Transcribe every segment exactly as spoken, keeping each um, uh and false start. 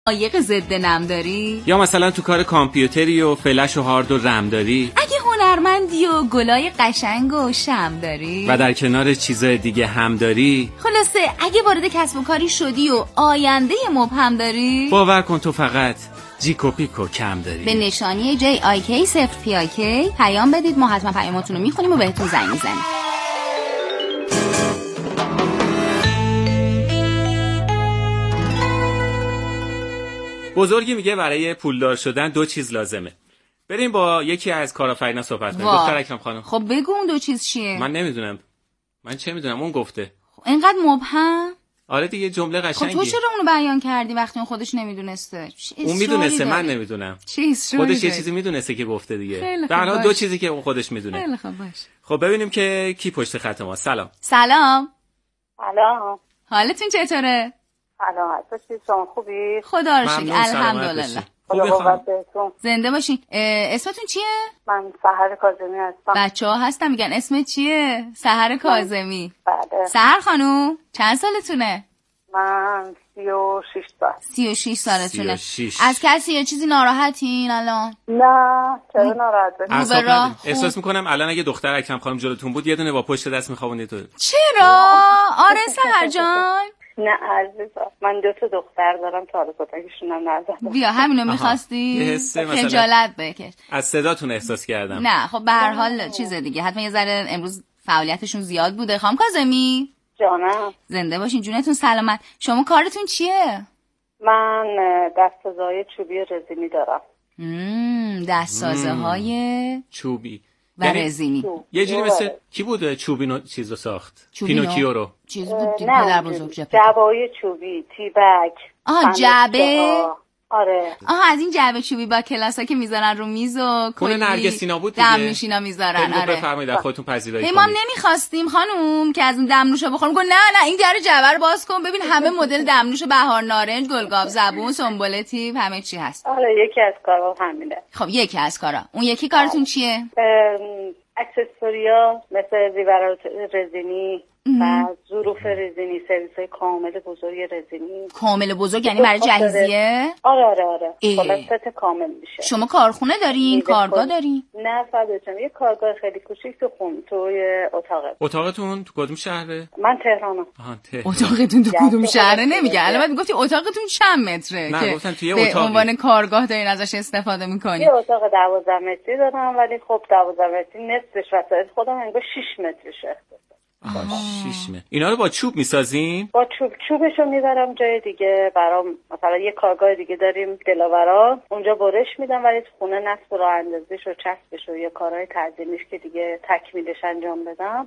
عایق ضد نم داری؟ یا مثلا تو کار کامپیوتری و فلش و هارد و رم داری؟ اگه هنرمندی و گلای قشنگ و شم داری؟ و در کنار چیزای دیگه هم داری؟ خلاصه اگه وارد کسب و کاری شدی و آینده مبهم داری؟ باور کن تو فقط جیکو پیکو کم داری. به نشانی جی آی کی صفر پی آی کی پیام بدید، ما حتما پیاماتون رو میخونیم و بهتون زنگ میزنیم. بزرگی میگه برای پولدار شدن دو چیز لازمه. بریم با یکی از کارآفرینا صحبت کنیم. دکتر اکرم خانم. خب بگو اون دو چیز چیه؟ من نمیدونم. من چه میدونم، اون گفته. خب اینقدر مبهم؟ آره دیگه جمله قشنگی. خب تو چرا اونو بیان کردی وقتی اون خودش نمیدونسته؟ اون میدونسته، من نمیدونم. چیز خودش یه چیزی میدونسته که گفته دیگه. در حال دو چیزی که اون خودش میدونه. خیلی خوب باش. خب ببینیم که کی پشت خط ما. سلام. سلام. سلام. حالتون چطوره؟ سلام. تو شما خوبی؟ خدا رو شکر الحمدلله. خوبه. زنده باشین. اسمتون چیه؟ من سحر کاظمی هستم. بچه‌ها هستن میگن اسمت چیه؟ سحر کاظمی. بله. سحر خانوم چند سالتونه؟ من سی و شش سال. سی و شش سالتونه. سی و شش. از کسی یه چیزی ناراحتین الان؟ نه چرا ناراحت بشین؟ احساس میکنم الان اگه دختر اکرم خانم جلوتون بود یه دونه با پشت دست میخوابونید تو. چرا؟ آره سحر جان. نه عزیزم من دو تا دختر دارم تا حالا کتکشون هم نزدم. بیا همینو می‌خواستی؟ یه حسه مثلا خجالت بکش. از صداتون احساس کردم. نه خب به هر حال چیز دیگه، حتما یه ذره امروز فعالیتشون زیاد بوده. خانم کاظمی جانم. زنده باشین، جونتون سلامت. شما کارتون چیه؟ من دستسازهای چوبی رزینی دارم. مم دستسازه های چوبی و یعنی رزینی. یه جوری مثل کی بوده چوبینو چیزو ساخت؟ پینوکیو رو چیز بود پدر بزرگ جپه. جعبه‌های چوبی، تیبک. آه جعبه. آره. آها از این جعبه چوبی با کلاسا که میذارن رو میز و کلی نرگسینا بود دیگه. دمنوشینا میذارن. آره. بفرمایید خودتون پذیرایی کنید. ما نمیخواستیم خانوم که از اون دمنوشا بخوریم. گفت نه نه این در جعبه رو باز کن ببین همه مدل دمنوش بهار نارنج، گلگاو زبون، سنبله تیپ همه چی هست. آره یکی از کارا همینه. خب یکی از کارا. اون یکی کارتون چیه؟ اکسسوریا مثل زیورات رزینی و ظروف رزینی، سرویس های کامل بزرگ رزینی. کامل بزرگ یعنی برای جهیزیه؟ آره آره آره. کلا ست کامل میشه. شما کارخونه دارین؟ کارگاه دارین؟ نه فداتم یه کارگاه خیلی کوچیک تو خون توی اتاقه. اتاقتون تو کدوم شهره؟ من تهرانم. آها تهران. اتاقتون تو کدوم شهره نمیگه. الان بعد گفتی اتاقتون چند متره؟ نه گفتن توی اتاقی. به عنوان کارگاه دارین ازش استفاده میکنین. یه اتاق دوازده متری دارم ولی خب دوازده متری نصفش وسایل خودم انگار شش مترشه. آها شش متر. اینا رو با چوب میسازین؟ با چوب چوبشو میبرم جای دیگه. برام مثلا یه کارگاه دیگه داریم دلاورا، اونجا برش میدم ولی تو خونه نصب راه اندازیش و چسبش و یه کارهای تزیینیش که دیگه تکمیلش انجام بدم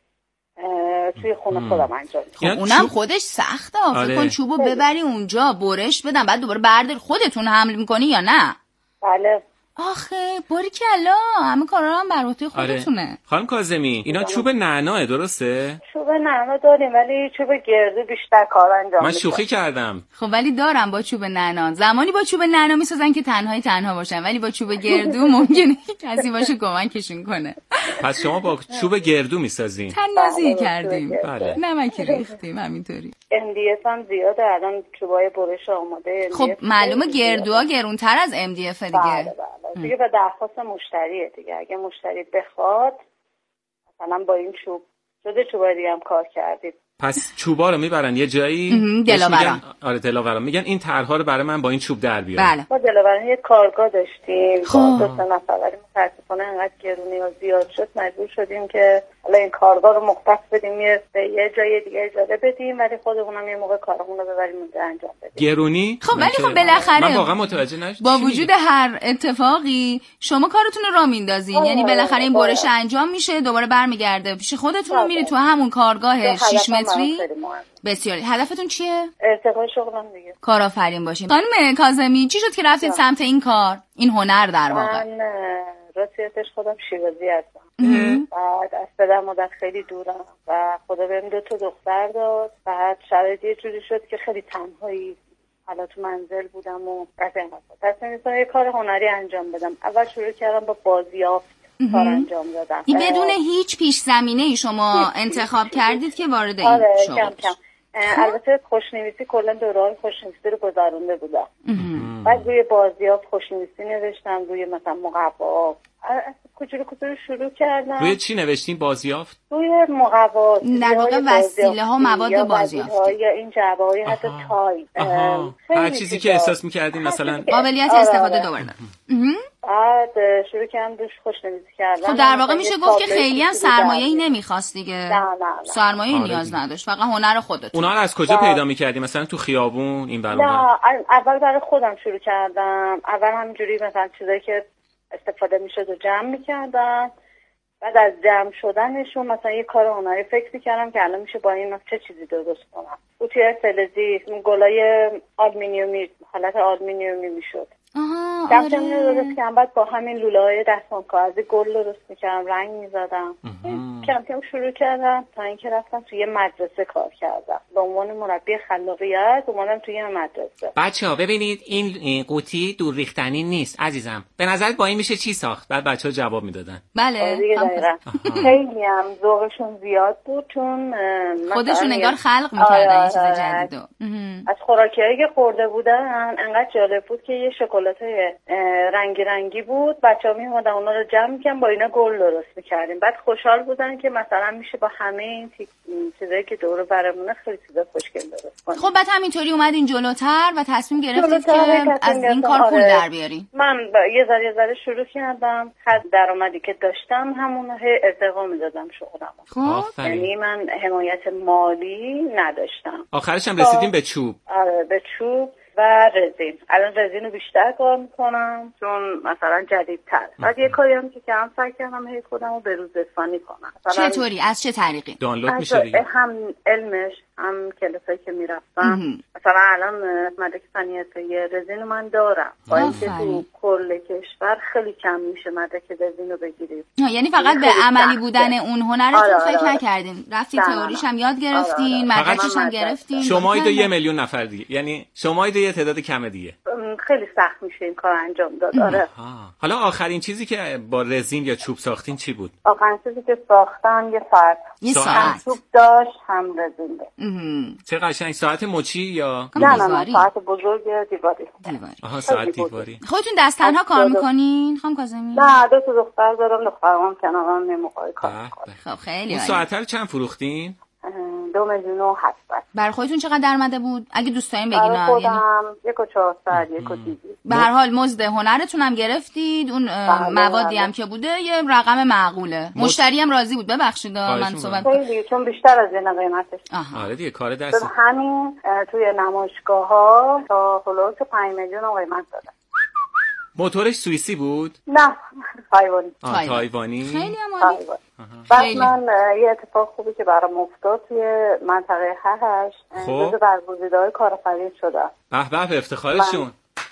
توی خونه خودم انجام میدم. خب اونم چوب... خودش سخته. آره. فکر کن چوبو ببری اونجا برش بدم بعد دوباره برداری خودتون حمل میکنی یا نه؟ بله. آخه باریکلا همه کارا هم بر عهده خودتونه. آره. خانم کاظمی اینا چوب نعناه درسته؟ چوب نعنا داریم ولی چوب گردو بیشتر کار انجام من میده. شوخی کردم. خب ولی دارم با چوب نعنا. زمانی با چوب نعنا میسازن که تنهایی تنها باشن ولی با چوب گردو ممکنه کسی باشه کمکشون کنه. پس شما با چوب گردو میسازین؟ تنازی کردیم. بله. نمکی ریختیم همینطوری. ام دی اف هم زیاده الان چوبای برش آماده. خب معلومه گردوها گرونتر از ام دی اف دیگه. بله بله. دیگه به درخواست مشتریه دیگه. اگه مشتری بخواد مثلا با این چوب شده چوبای دیگه هم کار کردید. پس چوبا رو میبرن یه جایی دلاوران. آره دلاوران میگن این طرح‌ها رو برای من با این چوب در بیار. بله. ما دلاوران یه کارگاه داشتیم. خب. دو سه نفر ولی متأسفانه انقدر گرونی ها زیاد شد مجبور شدیم که حالا این کارگاه رو مختص بدیم یه یه جای دیگه اجاره بدیم ولی خودمونم یه موقع کارمون رو ببریم اونجا انجام بدیم. گرونی؟ خب ولی خب بالاخره من واقعا متوجه نشدم. با وجود هر اتفاقی شما کارتون رو راه میندازین. یعنی بالاخره این برش انجام میشه دوباره برمیگرده پیش خودتون رو میری تو همون کارگاه شش متری. بسیار. هدفتون چیه؟ ارتقای شغلم دیگه. کارآفرین باشین. خانم کاظمی چی شد که رفتید سمت این کار؟ این هنر در واقع. من راستیتش خودم شیرازی هستم. بعد از پدر مادر خیلی دورم و خدا بهم دو تا دختر داد. بعد شرایط یه جوری شد که خیلی تنهایی حالا تو منزل بودم و قطعا تصمیم گرفتم یه کار هنری انجام بدم. اول شروع کردم با بازیافت کار انجام دادم. این بدون هیچ پیش زمینه ای شما انتخاب کردید که وارد این آره شغل کم کم. البته خوشنویسی کلا دوره‌های خوشنویسی رو گذرونده بودم. بعد روی بازیافت خوشنویسی نوشتم، روی مثلا مقوا کوچولو کوچولو شروع کردم. روی چی نوشتین بازیافت؟ روی مقوا، در واقع وسیله ها، مواد بازیافتی یا این جعبه های حتی تای، هر چیزی که احساس می‌کردین مثلا قابلیت استفاده دوباره داره. بعد شروع کردم روش خوشنویسی کردم. خب در واقع میشه گفت که خیلی هم سرمایه‌ای نمیخواست دیگه. نه نه نه. سرمایه آره نیاز دیگه. نداشت، فقط هنر خودت. اونا رو از کجا پیدا می‌کردی؟ مثلا تو خیابون این برابر؟ نه اول برای خودم شروع کردم. اول همینجوری مثلا چیزایی که استفاده میشد و جمع میکردم. بعد از جمع شدنشون مثلا یه کار هنری فکر میکردم که الان میشه با این چه چیزی درست کنم. قوطی فلزی، گلای آلومینیومی، حالت آلومینیومی میشد. آها دستم آره. درست کردم. بعد با همین لوله‌های دستم کاغذی گل درست میکردم، رنگ میزدم. کم کم شروع کردم تا اینکه رفتم توی یه مدرسه کار کردم به عنوان مربی خلاقیت. اومدم توی یه مدرسه. بچه‌ها ببینید این قوطی دور ریختنی نیست عزیزم، به نظرت با این میشه چی ساخت؟ بعد بچه‌ها جواب میدادن. بله خیلی هم ذوقشون زیاد بود، چون خودشون انگار خلق میکردن یه چیز جدیدو. از خوراکیایی که خورده بودن انقدر جالب بود که یه شکلات رنگی رنگی بود. بچه‌ها میومدن اونا رو جمع می‌کردن، با اینا گل درست می‌کردیم. بعد خوشحال بودن که مثلا میشه با همه این چیزایی که دور و برمونه خیلی چیزا خوشگل درست کنیم. خب بعد همینطوری اومدین جلوتر و تصمیم گرفتید که از این کار پول در بیارین. من یه ذره یه ذره شروع کردم، هر درآمدی که داشتم همون رو ارتقا می‌دادم شغلم. خب یعنی من حمایت مالی نداشتم. آخرش هم رسیدیم به چوب. آره به چوب و رزین. الان رزین رو بیشتر کار میکنم چون مثلا جدیدتر. بعد یه کاری هم که کردم سعی کردم هی خودم رو به روزرسانی کنم. چطوری؟ از چه طریقی؟ دانلود میشه دیگه. هم علمش هم کلاسایی که میرفتم. مثلا الان مدرک فنی حرفه‌ای رزین من دارم. با اینکه تو کل کشور خیلی کم میشه مدرک رزین رو بگیرید. یعنی فقط به عملی بودن اون هنرتون فکر نکردین؟ رفتین تئوریش هم یاد گرفتین، مدرکش هم گرفتین. شمایی دو یه میلیون نفر دیگه. یعنی شمایی دو یه تعداد کم دیگه. خیلی سخت میشه این کار انجام داد. آره. حالا آخرین چیزی که با رزین یا چوب ساختین چی بود؟ آخرین چیزی که ساختم یه ساعت. یه ساعت. هم چوب داشت هم رزین داشت. چه قشنگ. ساعت مچی یا نه نه نه ساعت بزرگ دیواری. دیواری. آها ساعت دیواری. خودتون دست تنها کار میکنین خانم کاظمی؟ نه دو تا دختر دارم، دخترام کنارم نمیخواد کار کنه. خب خیلی اون ساعت رو چند فروختین؟ دو میلیون و هشتصد. برای خودتون چقدر درآمده بود؟ اگه دوست دارین بگین. برای خودم یک و چهارصد، یک و دیدی. به هر حال مزد هنرتون هم گرفتید، اون موادی هم که بوده یه رقم معقوله. مشتری هم راضی بود. ببخشید من صحبت خیلی چون بیشتر از این قیمتش. آره دیگه کار دست. همین توی نمایشگاه‌ها تا حدود پنج میلیون قیمت دادن. موتورش سوئیسی بود؟ نه تایوانی. آه تایوانی. خیلی هم عالی. بعد من یه اتفاق خوبی که برام افتاد توی منطقه هشت جزو برگزیده‌های کارآفرین شدم. به به افتخارشون.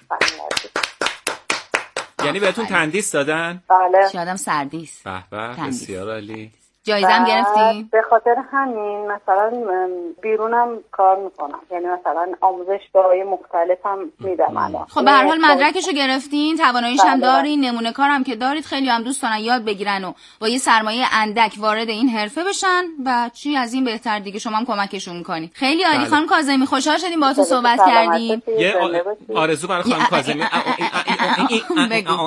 یعنی بهتون تندیس دادن؟ بله. شادم سردیس. به به بسیار عالی. جایزه هم گرفتین؟ به خاطر همین مثلا بیرونم کار میکنم، یعنی مثلا آموزش جاهای مختلف هم میدم الان. خب به هر حال مدرکشو گرفتین، تواناییش هم دارین، نمونه کارم که دارید. خیلی هم دوست دارن یاد بگیرن و با یه سرمایه اندک وارد این حرفه بشن و چی از این بهتر دیگه. شما هم کمکشون میکنین. خیلی عالی. خانم کاظمی خوشحال شدیم باهاتون صحبت کردیم. یه آرزو برای خانم کاظمی. بگو.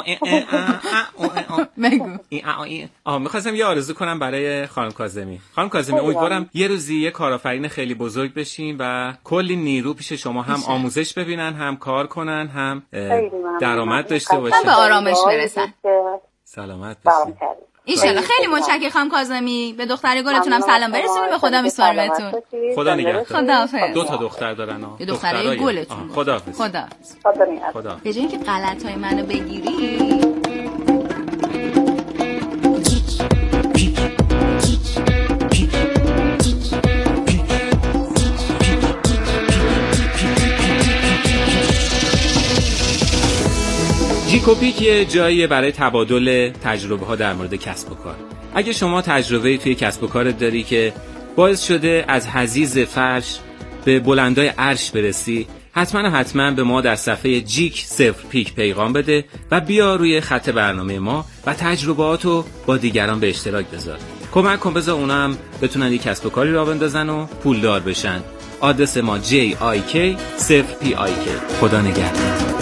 بگو. آها می‌خواستم یه آرزو کنم برای خانم کاظمی. خانم کاظمی امیدوارم یه روزی یه کارآفرین خیلی بزرگ بشین و کلی نیرو پیش شما هم آموزش ببینن، هم کار کنن، هم درآمد داشته باشن. به آرامش برسن. سلامت باشین. ایشالا. خیلی متشکرم خانم کاظمی. به دختر گلتون هم سلام برسونید. به خدا میسپارمتون. خدا نگهدار. خداحافظ. دو تا دختر دارن ها. دخترای گلتون. خداحافظ. خدا. خدا. به جای اینکه غلطای منو بگیری جیکوپیک یه جاییه برای تبادل تجربه ها در مورد کسب و کار. اگه شما تجربه‌ای توی کسب و کارت داری که باعث شده از حضیض فرش به بلندای عرش برسی، حتما حتما به ما در صفحه جیک صفر پیک پیغام بده و بیا روی خط برنامه ما و تجربهاتو با دیگران به اشتراک بذار. کمک کن بذار اونا هم بتونن یه کسب و کاری راه بندازن و پولدار بشن. آدرس ما جی آی کی صفر پی آی کی. خدا نگهدار.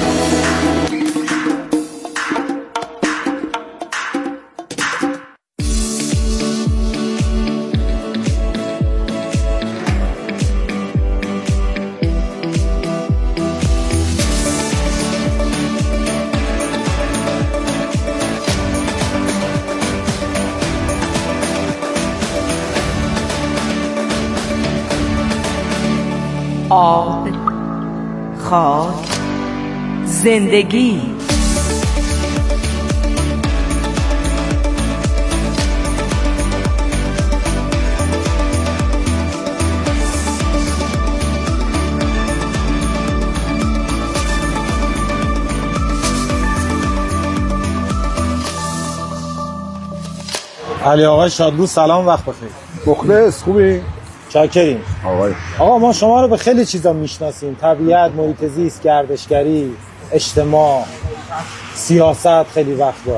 آب، خاک، زندگی. علی آقای شادلو سلام، وقت بخیر. مخلص، خوبی؟ چاکریم. آقای آقا ما شما رو به خیلی چیزا میشناسیم، طبیعت، محیط زیست، گردشگری، اجتماع، سیاست، خیلی وقتا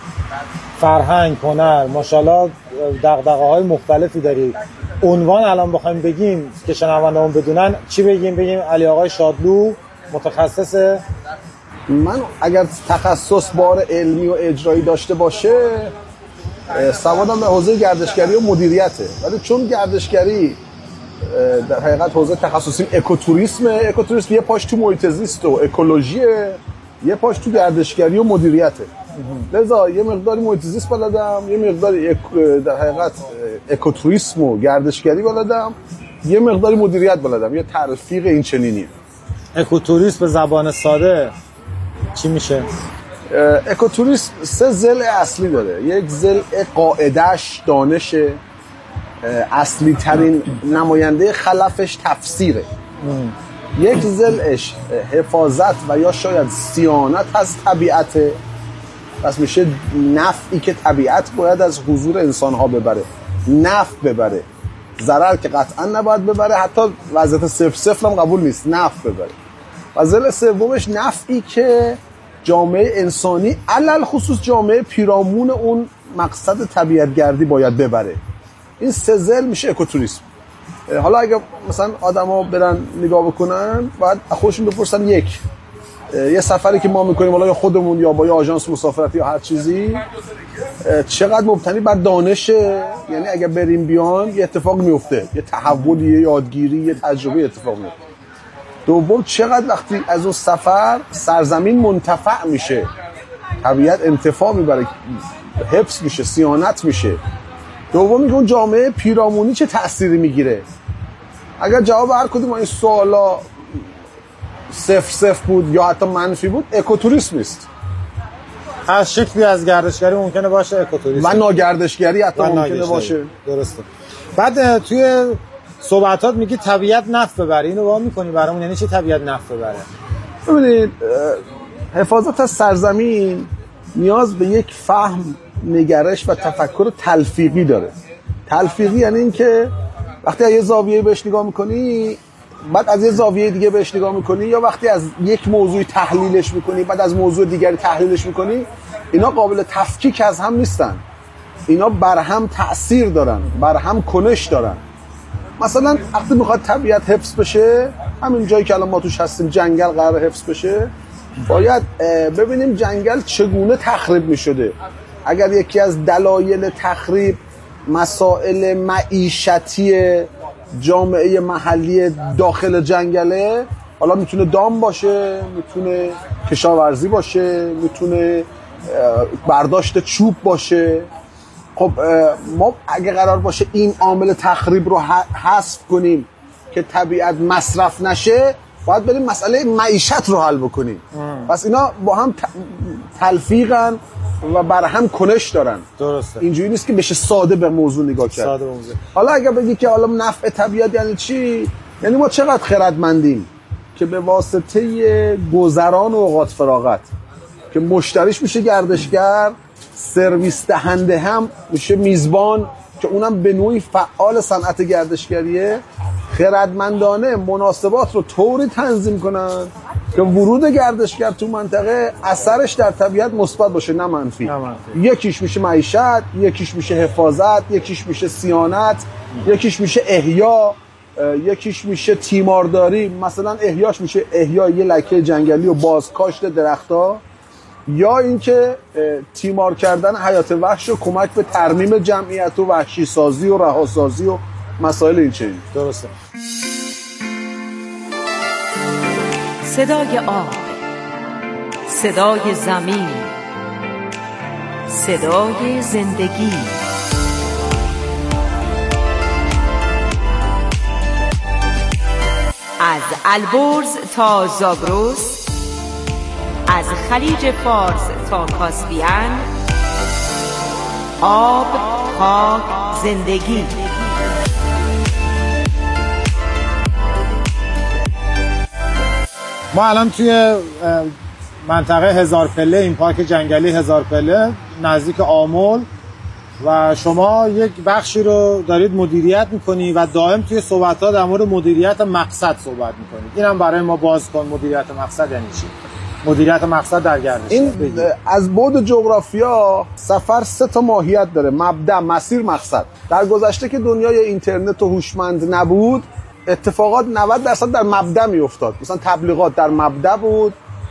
فرهنگ، هنر، ماشاءالله دغدغه‌های مختلفی دارید. عنوان الان بخوایم بگیم که شنونده‌مون بدونن چی بگیم؟ بگیم علی آقای شادلو متخصص. من اگر تخصص بار علمی و اجرایی داشته باشه سوادم به حوزه گردشگری و مدیریته، ولی چون گردشگری در حقیقت حوزه تخصصیم اکوتوریسمه، اکوتوریسم یه پاش تو محیط زیست و اکولوژیه، یه پاش تو گردشگری و مدیریته. لذا یه مقداری محیط زیست بلدم، یه مقداری اک... در حقیقت اکوتوریسم و گردشگری بلدم، یه مقداری مدیریت بلدم. یه تلفیق این چنینیه. اکوتوریسم به زبان ساده چی میشه؟ اکوتوریسم سه ضلع اصلی داره. یک ضلع قاعده‌اش دانش، اصلی ترین نماینده خلفش تفسیره. ام. یک ضلعش حفاظت و یا شاید صیانت از طبیعته، پس میشه نفعی که طبیعت باید از حضور انسان‌ها ببره، نفع ببره، ضرر که قطعا نباید ببره، حتی وضعیت صفر صفر هم قبول نیست، نفع ببره. و ضلع سومش نفعی که جامعه انسانی علل خصوص جامعه پیرامون اون مقصد طبیعتگردی باید ببره. این سه ضلع میشه اکوتوریسم. حالا اگه مثلا آدما برن نگاه بکنن باید خودشون بپرسن، یک یه سفری که ما میکنیم حالا یا خودمون یا با یه آژانس مسافرتی یا هر چیزی چقدر مبتنی بر دانشه، یعنی اگه بریم بیان یه اتفاق میفته، یه تحولی، یه یادگیری، یه تجربه اتفاق میفته. دوم چقدر وقتی از اون سفر سرزمین منتفع میشه، طبیعت انتفاع میبره، حفظ میشه، صیانت میشه. دوم میگه اون جامعه پیرامونی چه تأثیری میگیره. اگر جواب هر کدوم این سوالا صفر صفر بود یا حتی منفی بود، اکوتوریسم نیست. هر شکلی از گردشگری ممکنه باشه اکوتوریسم، و ناگردشگری حتی ممکنه ناگردشگری باشه. درسته. بعد توی صحبتات میگی طبیعت نفع ببره، اینو با میکنی برامون، یعنی چی طبیعت نفع ببره؟ ببینید حفاظت از سرزمین نیاز به یک فهم، نگرش و تفکر تلفیقی داره. تلفیقی یعنی این که وقتی از یه زاویه بهش نگاه میکنی بعد از یه زاویه دیگه بهش نگاه میکنی، یا وقتی از یک موضوعی تحلیلش میکنی بعد از موضوع دیگری تحلیلش میکنی، اینا قابل تفکیک از هم نیستن. اینا بر هم تأثیر دارن، بر هم کنش دارن. مثلا وقتی میخواد طبیعت حفظ بشه، همین جایی که الان ما توش هستیم جنگل قرار حفظ بشه، باید ببینیم جنگل چگونه تخریب میشده. اگر یکی از دلایل تخریب مسائل معیشتی جامعه محلی داخل جنگله، حالا میتونه دام باشه، میتونه کشاورزی باشه، میتونه برداشت چوب باشه. خب ما اگه قرار باشه این عامل تخریب رو حذف کنیم که طبیعت مصرف نشه، باید بریم مسئله معیشت رو حل بکنیم. ام. پس اینا با هم تلفیقن و بر هم کنش دارن. درسته. اینجوری نیست که بشه ساده به موضوع نگاه کرد. ساده به موضوع. حالا اگه بگی که حالا نفع طبیعت یعنی چی؟ یعنی ما چقدر خردمندیم که به واسطه گذران و اوقات فراغت که مشتریش میشه گردشگر، سرویس دهنده هم میشه میزبان که اونم به نوعی فعال صنعت گردشگریه، خردمندانه مناسبات رو طوری تنظیم کنن که ورود گردشگر تو منطقه اثرش در طبیعت مثبت باشه، نه منفی. یکیش میشه معیشت، یکیش میشه حفاظت، یکیش میشه صیانت، یکیش میشه احیا، یکیش میشه تیمارداری، مثلا احیاش میشه احیای یه لکه جنگلی و بازکاشت درخت‌ها، یا اینکه تیمار کردن حیات وحش و کمک به ترمیم جمعیت و وحشی سازی و رهاسازی و مسائل این چنین. درسته. صدای آب، صدای زمین، صدای زندگی. از البرز تا زاگرس، از خلیج فارس تا کاسپیان، آب، خاک، زندگی. ما الان توی منطقه هزار پله، این پارک جنگلی هزار پله نزدیک آمل و شما یک بخشی رو دارید مدیریت میکنی و دائم توی صحبت‌ها در مورد مدیریت مقصد صحبت میکنید. اینم برای ما باز کن، مدیریت مقصد یعنی چی؟ مدیریت مقصد در گردش. این از بعد جغرافیا سفر سه تا ماهیت داره: مبدا، مسیر، مقصد. در گذشته که دنیای اینترنت و هوشمند نبود، اتفاقات نود درصد در مبدا میافتاد. مثلا تبلیغات در مبدا بود،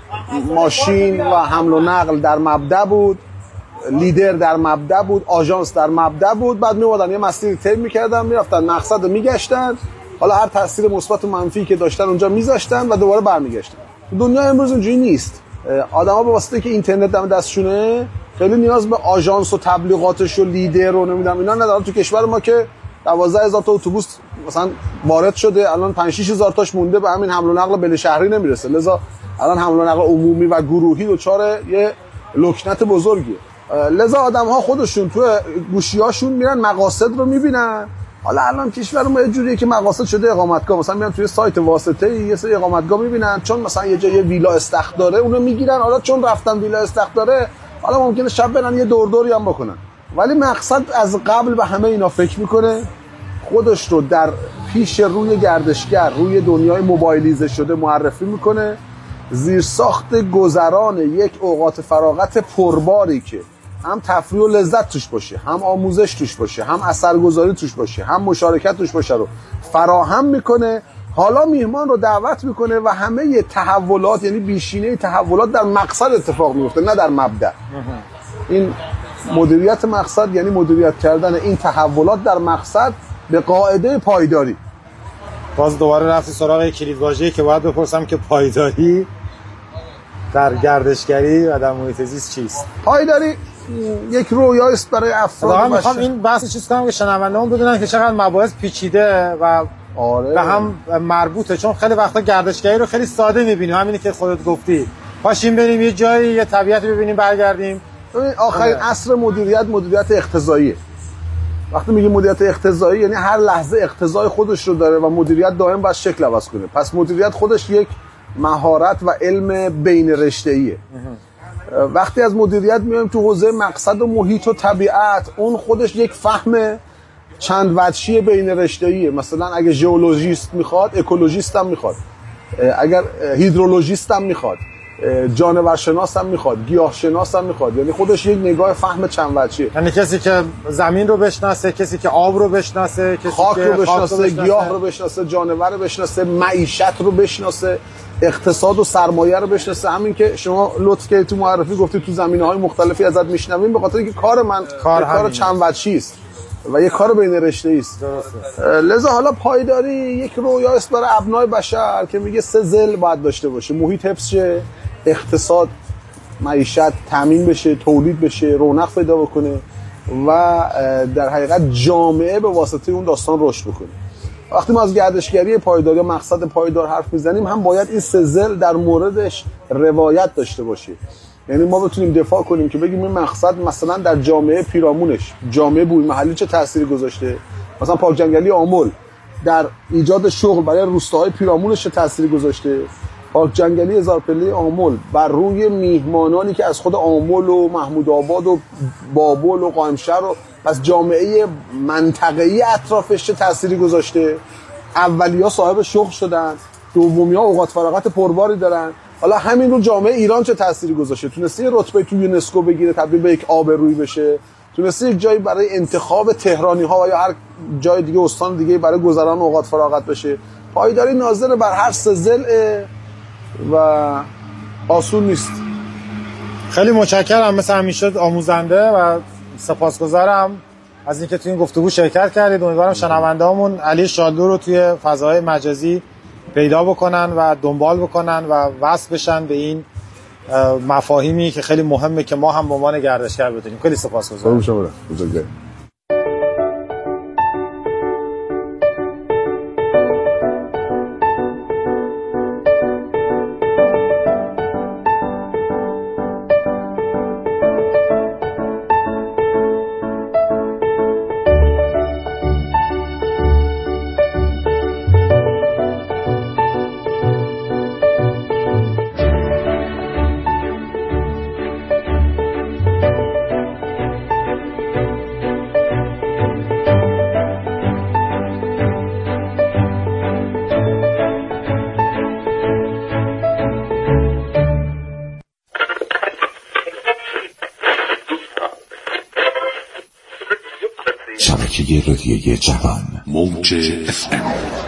ماشین و حمل و نقل در مبدا بود، لیدر در مبدا بود، آژانس در مبدا بود. بعد میومدن یه مسیری طی میکردن، میرفتن مقصد رو میگشتن، حالا هر تاثیر مثبت و منفی که داشتن اونجا میذاشتن و دوباره برمیگشتن. دنیا امروز اینجوری نیست. آدما به واسطه که اینترنت دم دستشونه خیلی نیاز به آژانس و تبلیغاتش و لیدر و نمیدونم اینا ندارن. تو کشور ما که دوازده هزار تا اتوبوس مثلا وارد شده، الان پنج شش هزار تاش مونده، به همین حمل و نقل بین شهری نمیرسه. لذا الان حمل و نقل عمومی و گروهی دچار یه لکنت بزرگیه. لذا آدم‌ها خودشون تو گوشی‌هاشون میرن مقاصد رو میبینن. حالا الان کشور ما یه جوریه که مقاصد شده اقامتگاه، مثلا میان توی سایت واسطه‌ای یه سری اقامتگاه میبینن، چون مثلا یه جای ویلا استخر داره اونو میگیرن. حالا چون رفتن ویلا استخر داره، حالا ممکنه شب برن یه دور دوری هم بکنن. ولی مقصد از قبل به همه اینا فکر میکنه، خودش رو در پیش روی گردشگر روی دنیای موبایلیزه شده معرفی میکنه، زیرساخت گذران یک اوقات فراغت پرباری که هم تفریح و لذت توش باشه، هم آموزش توش باشه، هم اثرگذاری توش باشه، هم مشارکت توش باشه رو فراهم میکنه. حالا میهمان رو دعوت میکنه و همه تحولات، یعنی بیشینه تحولات در مقصد اتفاق میفته، نه در مبدا. این مدیریت مقصد یعنی مدیریت کردن این تحولات در مقصد به قاعده پایداری. باز دوباره رفتی سراغ کلیدواژه‌ای که باید بپرسم که پایداری در گردشگری و در محیط زیست چیست؟ پایداری یک رویایی است برای افراد. من میخوام این بحث چیز کنم که شنونده‌ها بدونن که چقدر مباحث پیچیده و آره. به هم مربوطه، چون خیلی وقتا گردشگری رو خیلی ساده می‌بینیم، همینی که خودت گفتی، پاشیم بریم یه جایی یه طبیعتی ببینیم برگردیم. آخرین عصر مدیریت مدیریت اقتضاییه. وقتی میگه مدیریت اقتضایی یعنی هر لحظه اقتضای خودش رو داره و مدیریت دائم باید شکل عوض کنه. پس مدیریت خودش یک مهارت و علم بین رشته‌ایه. وقتی از مدیریت میایم تو حوزه مقصد و محیط و طبیعت، اون خودش یک فهم چند وجهی بین رشته‌ایه. مثلا اگه ژئولوژیست میخواد، اکولوژیست هم میخواد، اگر هیدرولوژیست هم میخواد، جانورشناس هم میخواد، گیاهشناس هم میخواد. یعنی خودش یک نگاه فهم چند وجهیه. یعنی کسی که زمین رو بشناسه، کسی که آب رو بشناسه، کسی خاک که رو بشناسه، خاک رو بشناسه، گیاه رو بشناسه، جانور رو بشناسه، معیشت رو بشناسه، اقتصاد و سرمایه رو بشناسه. همین که شما لطف که تو معرفی گفتی تو زمینه‌های مختلفی ازت میشنویم، به خاطر اینکه کار من کار, کار چند وجهی است و یک کار بین رشته‌ای است. لذا حالا پایداری یک رویا است برای ابنای بشر که میگه سه ذل باید داشته باشه: محیط حفظ شه، اقتصاد معیشت تامین بشه، تولید بشه، رونق پیدا بکنه و در حقیقت جامعه به واسطه اون داستان رشد بکنه. وقتی ما از گردشگری پایداری یا مقصد پایدار حرف میزنیم، هم باید این سه ذل در موردش روایت داشته باشه. یعنی ما بتونیم دفاع کنیم که بگیم این مقصد مثلا در جامعه پیرامونش، جامعه بوی محلی چه تأثیری گذاشته. مثلا پارک جنگلی آمل در ایجاد شغل برای روستاهای پیرامونش چه تأثیری گذاشته. پارک جنگلی هزار پله آمل بر روی میهمانانی که از خود آمل و محمود آباد و بابل و قائمشهر و پس جامعه منطقه‌ای اطرافش چه تأثیری گذاشته. اولیا صاحب شغل شدن، دومیا اوقات فراغت پرباری دارن. حالا همین رو جامعه ایران چه تأثیری گذاشته؟ تونسته یه رتبه تو یونسکو بگیره، تبدیل به یک آبرویی بشه. تونسته یک جایی برای انتخاب تهرانی ها و یا هر جای دیگه استان دیگه برای گذران اوقات فراغت بشه. پایداری ناظر بر هر سه ضلع و آسون نیست. خیلی متشکرم، مثل همیشه آموزنده و سپاسگزارم از اینکه تو این گفتگو شرکت کردید. امیدوارم شنونده‌هامون علی شالدو رو توی فضاهای مجازی پیدا بکنن و دنبال بکنن و وصل بشن به این مفاهیمی که خیلی مهمه که ما هم به عنوان گردشگر بدونیم. خیلی سپاسگزارم. شما شبکه رادیویی جوان موج اف ام.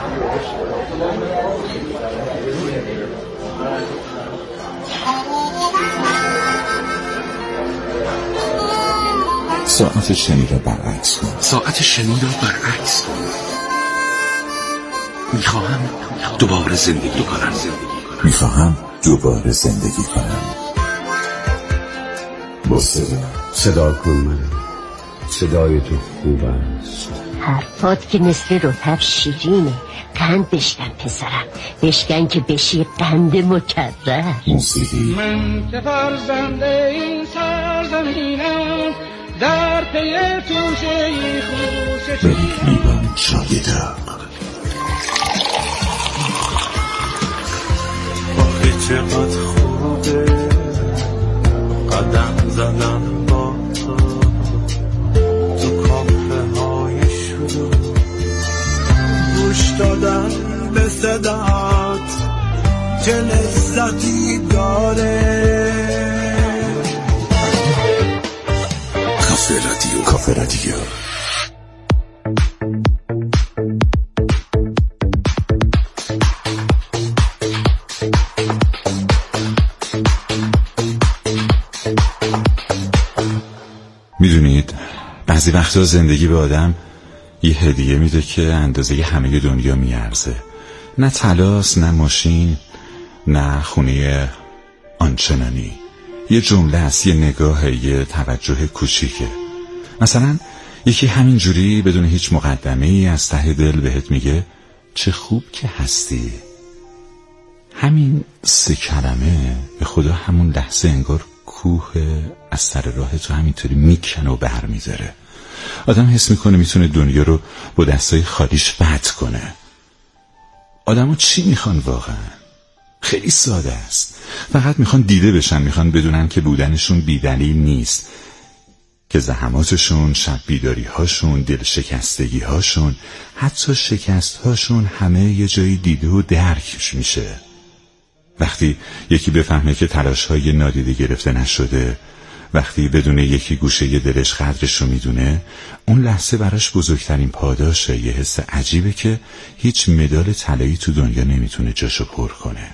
ساعت شنی را برعکس کن. ساعت شنی را برعکس کن. میخواهم دوباره زندگی کنم. میخواهم دوباره زندگی کنم. با صدا صدا کن من. صدای تو خوب است. حرفات که مثل رطب شیرینه. قند بشکن پسرم، بشکن که بشی قند مکرر. موسیقی من که فرزنده این سرزمینم، در پی توشه خوش بریک لیبان چای داغ. آخه چقدر خوبه قدم زدن با تو تو کافه های شروع، گوش دادن به صدات چه لذتی داره. کافه رادیو. کافه رادیو. میدونید بعضی وقتا زندگی به آدم یه هدیه میده که اندازه همه دنیا میارزه. نه طلاست، نه ماشین، نه خونه آنچنانی. یه جمله است، یه نگاه، یه توجه کوچیکه. مثلا یکی همین جوری بدون هیچ مقدمه ای از ته دل بهت میگه چه خوب که هستی. همین سه کلمه به خدا همون لحظه انگار کوه از سر راه تو همینطوری میکنه و بر میداره. آدم حس میکنه میتونه دنیا رو با دستای خالیش فتح کنه. آدم ها چی میخوان واقعا؟ خیلی ساده است. فقط میخوان دیده بشن، میخوان بدونن که بودنشون بیدلیل نیست، که زحماتشون، شب بیداری هاشون، دل شکستگی هاشون، حتی شکست هاشون همه یه جایی دیده و درکش میشه. وقتی یکی بفهمه که تلاش های نادیده گرفته نشده، وقتی بدون یکی گوشه ی دلش قدرش رو میدونه، اون لحظه براش بزرگترین پاداشه. یه حس عجیبه که هیچ مدال طلایی تو دنیا نمیتونه جاشو پر کنه.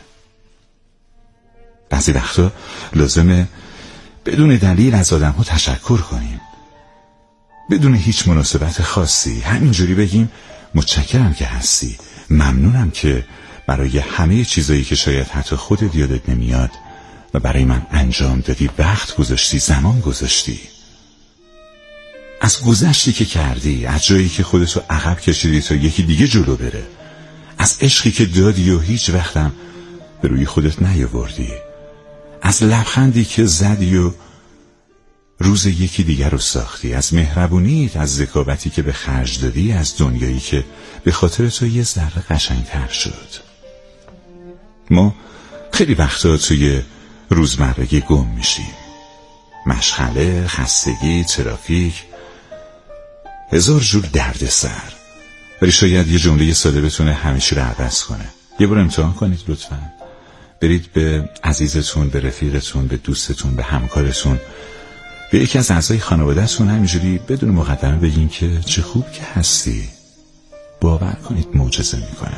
بعضی وقتا لازمه بدون دلیل از آدم ها تشکر کنیم، بدون هیچ مناسبت خاصی، همینجوری بگیم متشکرم که هستی، ممنونم که برای همه چیزایی که شاید حتی خودت یادت نمیاد و برای من انجام دادی، وقت گذاشتی، زمان گذاشتی. از گذشتی که کردی، از جایی که خودتو عقب کشیدی تا یکی دیگه جلو بره، از عشقی که دادی و هیچ وقتم به روی خودت نیاوردی، از لبخندی که زدی و روز یکی دیگر رو ساختی، از مهربونیت، از ذکاوتی که به خرج دادی، از دنیایی که به خاطر تو یه ذره قشنگتر شد. ما خیلی وقتا توی روزمرگی گم میشیم. مشغله، خستگی، ترافیک، هزار جور درد سر. ولی شاید یه جمله ساده بتونه همیشه رو عوض کنه. یه بار امتحان کنید لطفاً. برید به عزیزتون، به رفیقتون، به دوستتون، به همکارتون به یکی از اعضای خانواده‌تون همینجوری بدون مقدمه بگین که چه خوب که هستی. باور کنید معجزه میکنه.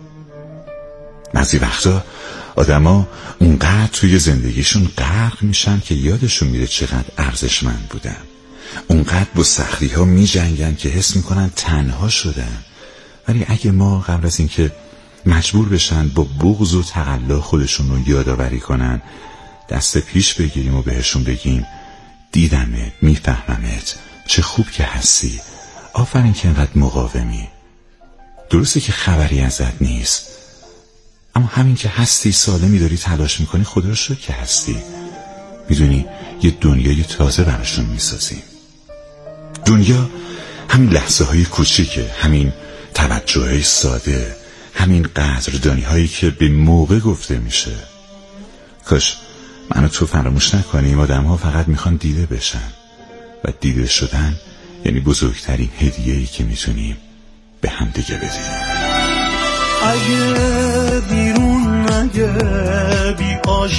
بعضی وقتا آدما اونقدر توی زندگیشون غرق میشن که یادشون میره چقدر ارزشمند بودن. اونقدر با سختی ها میجنگن که حس میکنن تنها شدن. ولی اگه ما قبل از اینکه مجبور بشن با بغض و تقلا خودشون رو یادآوری کنن، دست پیش بگیریم و بهشون بگیم دیدمت، میفهممت، چه خوب که هستی، آفرین که اینقدر مقاومی. درسته که خبری ازت نیست، اما همین که هستی، سالمی، داری تلاش میکنی، خدا رو شکر که هستی. میدونی یه دنیای تازه براشون میسازیم. دنیا همین لحظه های کوچیکه، همین توجه های ساده، همین قدردانی هایی که به موقع گفته میشه. کاش من و تو فراموش نکنیم آدم ها فقط میخوان دیده بشن و دیده شدن یعنی بزرگترین هدیه‌ای که میتونیم به هم دیگه بدیم. اگه بیرون اگه بی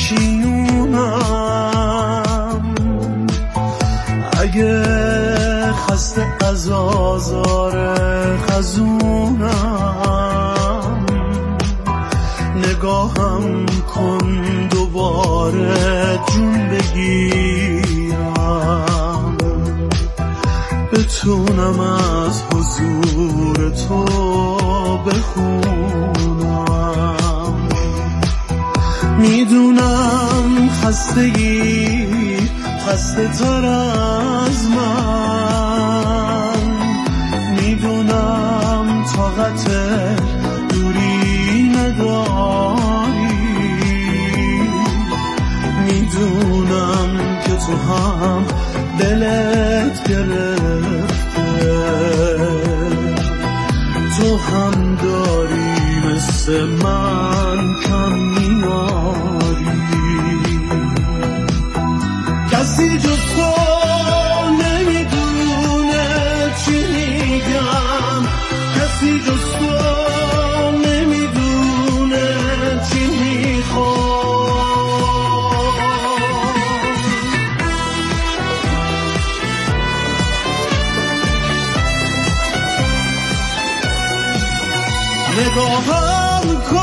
آشیونم، اگه خسته از آزار خزونم، نگاهم کن دوباره جون بگیرم، بتونم از حضور تو بخونم. میدونم خستگی خسته تر از من، میدونم طاقت دوری نداری، میدونم که تو هم دلت گرفته، تو هم داری مثل من کم میاری. کسی جز تو نمیدونه چی میگم، کسی جز تو نمیدونه چی میخوام. نگاهم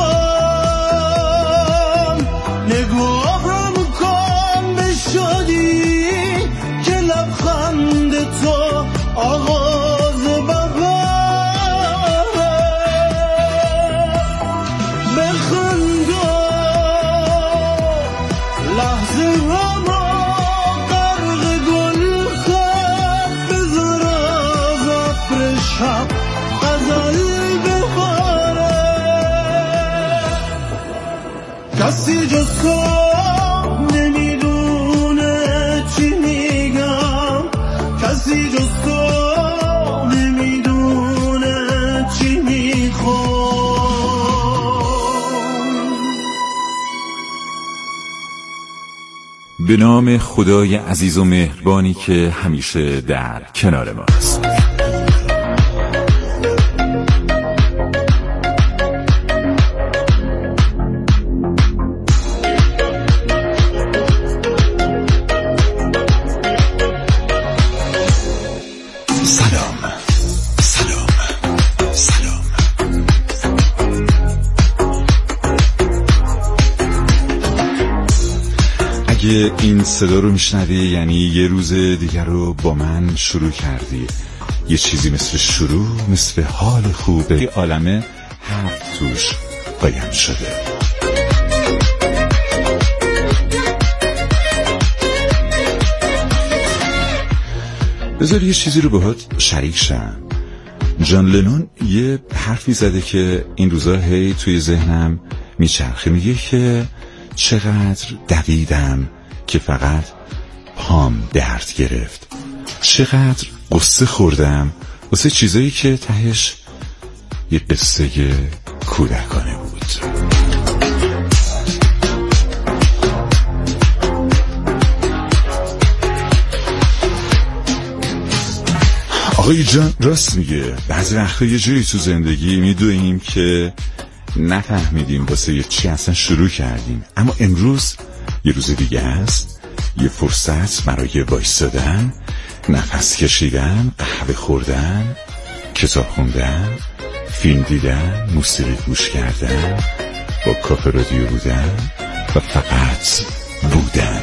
کن، نگاهم کن به شادی که لبخند تو آغاز بهار، بخنده لحظه ما غرق گل خط، بذار از ابر شب غزل بهاره. کسی جز تو نمیدونه چی میگم، کسی جز تو نمیدونه چی میخوام. به نام خدای عزیز و مهربانی که همیشه در کنار ماست. اگه این صدا رو میشنوی یعنی یه روز دیگر رو با من شروع کردی. یه چیزی مثل شروع، مثل حال خوبه، یه عالمه هفت توش قایم شده. بذار یه چیزی رو باهات شریک شم. جان لنون یه حرفی زده که این روزا هی توی ذهنم میچرخه. میگه که چقدر دویدم که فقط پام درد گرفت، چقدر قصه خوردم واسه چیزایی که تهش یه قصه کودکانه بود. آقای جان راست میگه. بعضی وقتا یه جایی تو زندگی میدونیم که نفهمیدیم واسه یه چی اصلا شروع کردیم، اما امروز یه روز دیگه هست، یه فرصت برای وایستادن، نفس کشیدن، قهوه خوردن، کتاب خوندن، فیلم دیدن، موسیقی گوش کردن، با کافه رادیو بودن و فقط بودن.